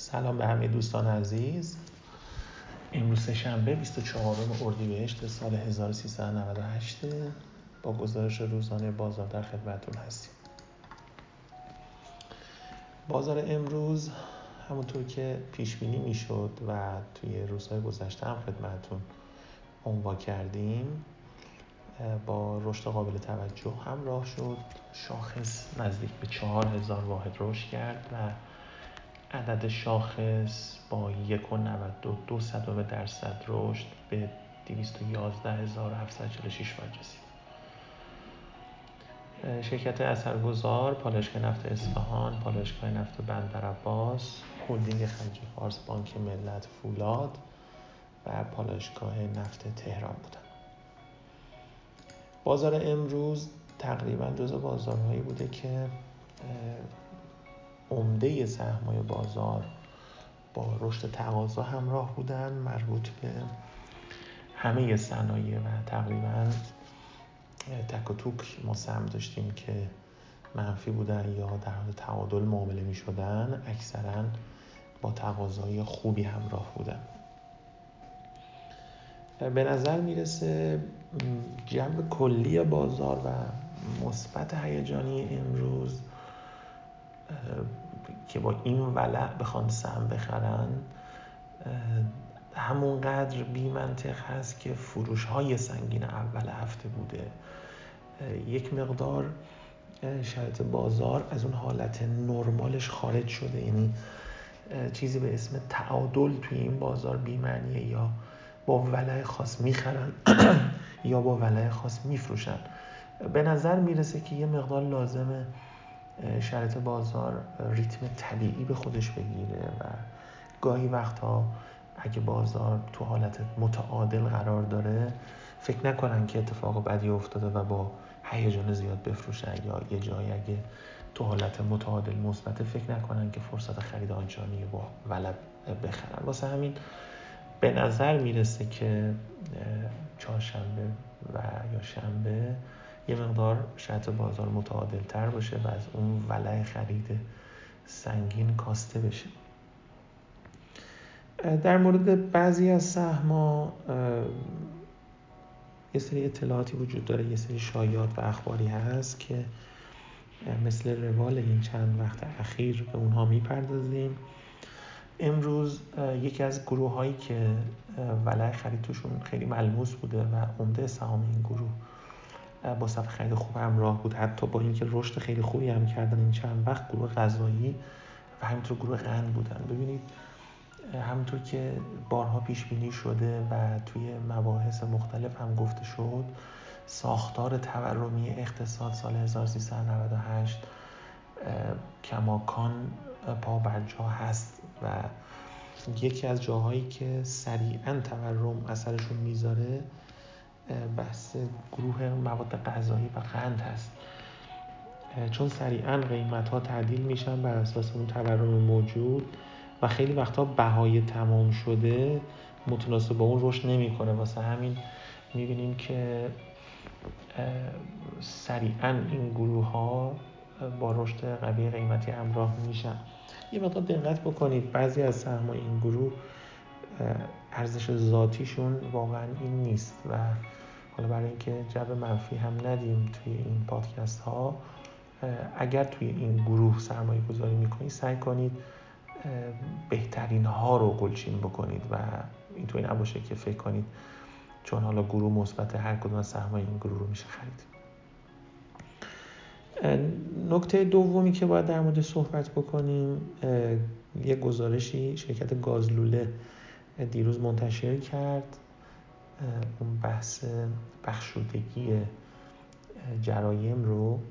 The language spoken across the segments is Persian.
سلام به همه دوستان عزیز. امروز شنبه 24 اردیبهشت سال 1398 با گزارش روزانه بازار در خدمتتون هستیم. بازار امروز همونطور که پیش بینی میشد و توی روزهای گذشته هم خدمتتون عنوان کردیم با رشد قابل توجه همراه شد. شاخص نزدیک به 4000 واحد رشد کرد و عدد شاخص با 1.92% رشد به 211746 واحد رسید. شرکت اثرگذار پالایشگاه نفت اصفهان، پالایشگاه نفت بندرعباس، هلدینگ خلیج فارس، بانک ملت، فولاد و پالایشگاه نفت تهران بودند. بازار امروز تقریبا جزو بازارهایی بوده که عمده سهم‌های بازار با رشد تقاضا همراه بودن، مربوط به همه صنایع و تقریبا تک و توک ما سهم داشتیم که منفی بودن یا در حال تعادل معامله می شدن، اکثرا با تقاضای خوبی همراه بودن. به نظر میرسه جنب کلی بازار و مثبت هیجانی امروز که با این ولع بخوان سهم بخرن همونقدر بی منطق هست که فروش های سنگین اول هفته بوده. یک مقدار شرایط بازار از اون حالت نرمالش خارج شده، یعنی چیزی به اسم تعادل توی این بازار بی معنیه، یا با ولع خاص میخرن یا با ولع خاص میفروشن. به نظر میرسه که یه مقدار لازمه شرایط بازار ریتم طبیعی به خودش بگیره و گاهی وقتها اگه بازار تو حالت متعادل قرار داره فکر نکنن که اتفاق بدی افتاده و با هیجان زیاد بفروشن، یا یه جایی اگه تو حالت متعادل مثبت فکر نکنن که فرصت خرید آنچنانی با ولع بخرن. واسه همین به نظر میرسه که چهارشنبه و یا شنبه یه مقدار شرایط بازار متعادل تر باشه و از اون ولع خرید سنگین کاسته بشه. در مورد بعضی از سهم‌ها یه سری اطلاعاتی وجود داره، یه سری شایعات و اخباری هست که مثل روال این چند وقت اخیر به اونها میپردازیم. امروز یکی از گروه‌هایی که ولع خرید توشون خیلی ملموس بوده و عمده سهام این گروه با صف خرید خوب همراه بود، حتی با اینکه رشد خیلی خوبی هم کردن این چند وقت، گروه غذایی و همینطور گروه قند بودن. ببینید همونطور که بارها پیش بینی شده و توی مباحث مختلف هم گفته شد، ساختار تورمی اقتصاد سال 1398 کماکان پا بر جا هست و یکی از جاهایی که سریعا تورم اثرشون میذاره بحث گروه مواد غذایی و قند هست، چون سریعا قیمت‌ها تعدیل میشن بر اساس اون تورم موجود و خیلی وقتا بهای تمام شده متناسب با اون رشد نمیکنه. واسه همین میبینیم که سریعا این گروه‌ها با رشد قوی قیمتی همراه میشن. یه مقدار دقت بکنید، بعضی از سهم‌های این گروه ارزش ذاتیشون واقعا این نیست و حالا برای اینکه جو منفی هم ندیم توی این پادکست ها، اگر توی این گروه سرمایه گذاری میکنید سعی کنید بهترین ها رو گلچین بکنید و اینطوری نباشه که فکر کنید چون حالا گروه مثبت هر کدوم از سهم‌های این گروه رو میشه خرید. نکته دومی که باید در مورد صحبت بکنیم، یه گزارشی شرکت گازلوله دیروز منتشر کرد. اون بحث بخشودگی جرایم رو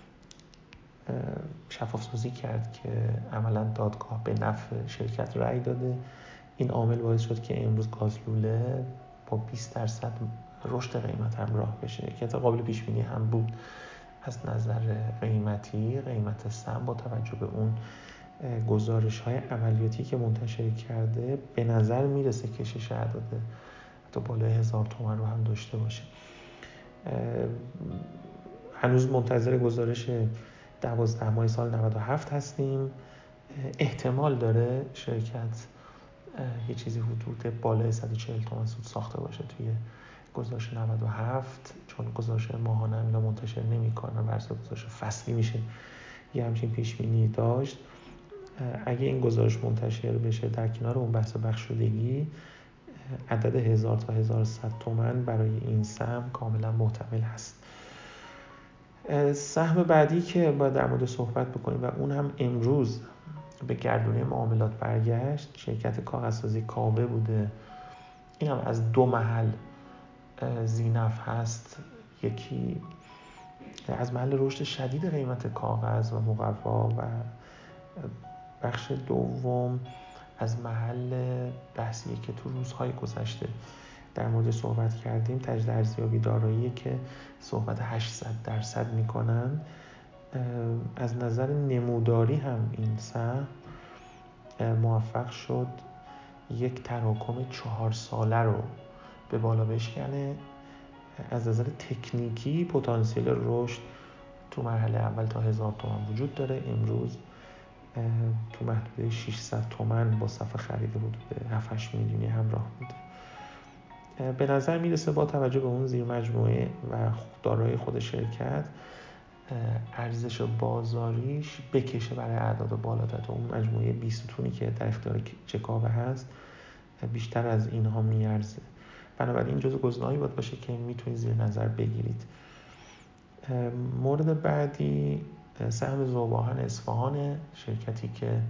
شفاف‌سازی کرد که عملاً دادگاه به نفع شرکت رأی داده. این عامل باعث شد که امروز گازلوله با 20% رشد قیمت همراه بشه که قابل پیش بینی هم بود. از نظر قیمتی، قیمت سهم با توجه به اون گزارش‌های عملیاتی که منتشر کرده به نظر میرسه کشش اعداد حتی بالای 1000 تومان رو هم داشته باشه. هنوز منتظر گزارش 12 ماه سال 97 هستیم احتمال داره شرکت یه چیزی حدود بالای 140 تومن سود ساخته باشه توی گزارش 97، چون گزارش ماهانه اینا منتشر نمی‌کنن، ورزش گزارش فصلی میشه یه همچین پیش بینی داشت. اگه این گزارش منتشر بشه در کنار اون بحث بخشودگی، عدد 1000 تا 1100 تومن برای این سهم کاملا محتمل هست. سهم بعدی که باید در مورد صحبت بکنیم و اون هم امروز به گردونه معاملات برگشت، شرکت کاغذسازی کاوه بوده. این هم از دو محل ذی‌نفع هست. یکی از محل رشد شدید قیمت کاغذ و مقوا و بخش دوم از محل بحثیه که تو روزهای گذشته در مورد صحبت کردیم، تجدید ارزیابی دارایی که صحبت 800% میکنن. از نظر نموداری هم این سهم موفق شد یک تراکم 4 ساله رو به بالا بشکنه. از نظر تکنیکی پتانسیل رشد تو مرحله اول تا 1000 تومان وجود داره. امروز تو محدوده 600 تومان با صف خرید حدود 7-8 میلیونی همراه بوده. به نظر میرسه با توجه به اون زیر مجموعه و دارایی خود شرکت، ارزش بازاریش بکشه برای اعداد بالاتر. اون مجموعه 20 ستونی که در اختیار کاوه هست بیشتر از اینها میارزه. بنابراین جزو گزینه‌هایی باید باشه که میتونید زیر نظر بگیرید. مورد بعدی سهم ذوب‌آهن اصفهان، شرکتی که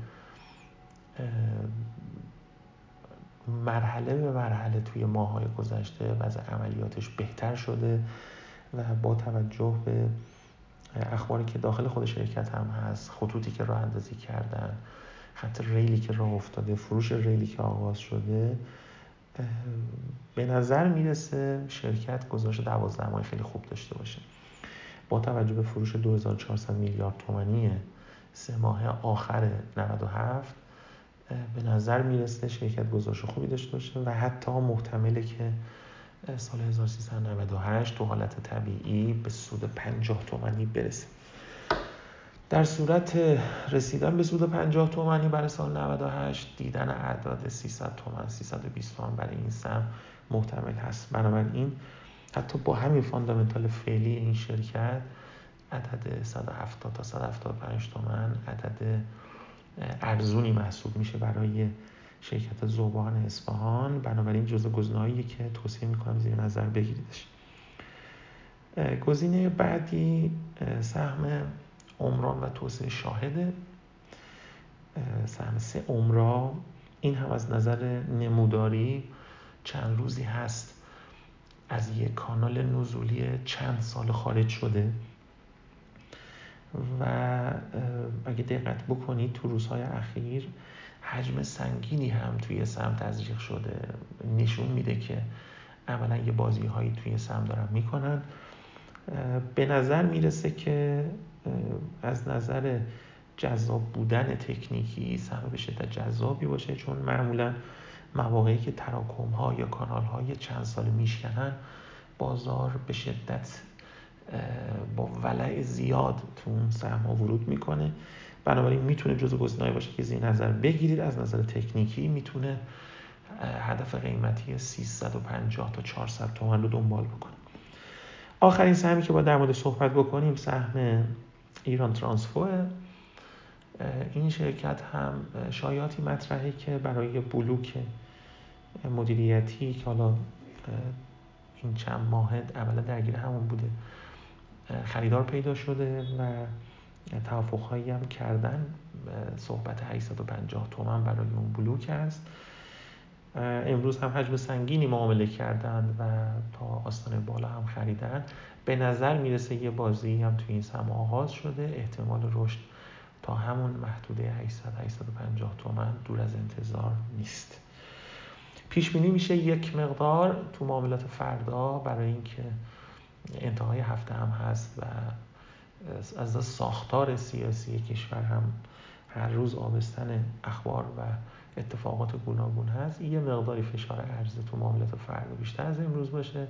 مرحله به مرحله توی ماه‌های گذشته وضع عملیاتش بهتر شده و با توجه به اخباری که داخل خود شرکت هم هست، خطوطی که راه اندازی کردن، خط ریلی که راه افتاده، فروش ریلی که آغاز شده، به نظر میرسه شرکت گزارش 12 ماهه خیلی خوب داشته باشه. با توجه به فروش 2400 میلیارد تومانی 3 ماه آخر 97 به نظر میرسه شرکت گزارش خوبی داشته باشه و حتی محتمله که سال 1398 تو حالت طبیعی به سود 50 تومانی برسه. در صورت رسیدن به سود 50 تومانی برای سال 98، دیدن اعداد 300 تومن 320 تومن برای این سهم محتمل هست. بنابراین حتی با همین فاندامنتال فعلی این شرکت، عدد 170 تا 175 تومن عدد ارزونی محسوب میشه برای شرکت ذوب‌آهن اصفهان. بنابراین جزو گزینه‌هایی که توصیه میکنم زیر نظر بگیریدش. گزینه بعدی سهم عمران و توسعه شاهده، سهم 3 عمرا. این هم از نظر نموداری چند روزی هست از یک کانال نزولی چند سال خارج شده و اگه دقت بکنید تو روزهای اخیر حجم سنگینی هم توی سهم تزریق شده، نشون میده که عملا یه بازی هایی توی سهم دارن میکنن. به نظر میرسه که از نظر جذاب بودن تکنیکی سهم به شدت جذابی باشه، چون معمولا مواقعی که تراکم ها یا کانال های چند سال میشکنن، بازار به شدت با ولع زیاد تو اون سهم ها ورود میکنه. بنابراین میتونه جزو گزینه‌ای باشه که زیر نظر بگیرید. از نظر تکنیکی میتونه هدف قیمتی 350 تا 400 تومان رو دنبال بکنه. آخرین سهمی که باید در مورد صحبت بکنیم سهم ایران ترانسفو. این شرکت هم شایعاتی مطرحه که برای بلوک مدیریتی که حالا این چند ماه عملا درگیر همون بوده خریدار پیدا شده و توافق‌هایی هم کردن. صحبت 850 تومان برای اون بلوک است. امروز هم حجم سنگینی معامله کردن و تا آستانه بالا هم خریدن. به نظر میرسه یه بازی هم توی این سهم آغاز شده. احتمال رشد تا همون محدوده 800-850 تومان دور از انتظار نیست. پیش بینی میشه یک مقدار تو معاملات فردا، برای اینکه انتهای هفته هم هست و از ساختار سیاسی کشور هم هر روز آبستن اخبار و اتفاقات گوناگون هست، یه مقداری فشار عرضه تو معاملات فردا بیشتر از امروز باشه،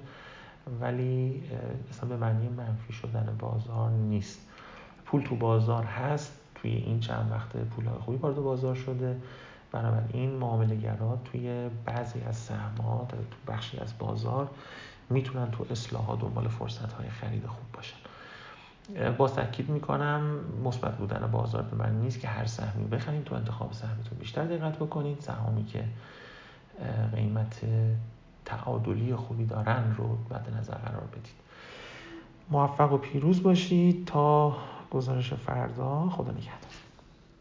ولی اصلا به معنی منفی شدن بازار نیست. پول تو بازار هست، توی این چند وقت پول‌های خوبی وارد بازار شده. بنابراین معامله‌گرا توی بعضی از سهم‌ها، تو بخشی از بازار میتونن تو اصلاحات دنبال فرصت‌های خرید خوب باشن. باز تاکید میکنم مثبت بودن بازار به معنی نیست که هر سهمی بخرید. تو انتخاب سهمتون بیشتر دقت بکنید. سهامی که قیمت تعادلی خوبی دارن رو مد نظر قرار بدید. موفق و پیروز باشید تا گزارش فردا. خدا نگهدار.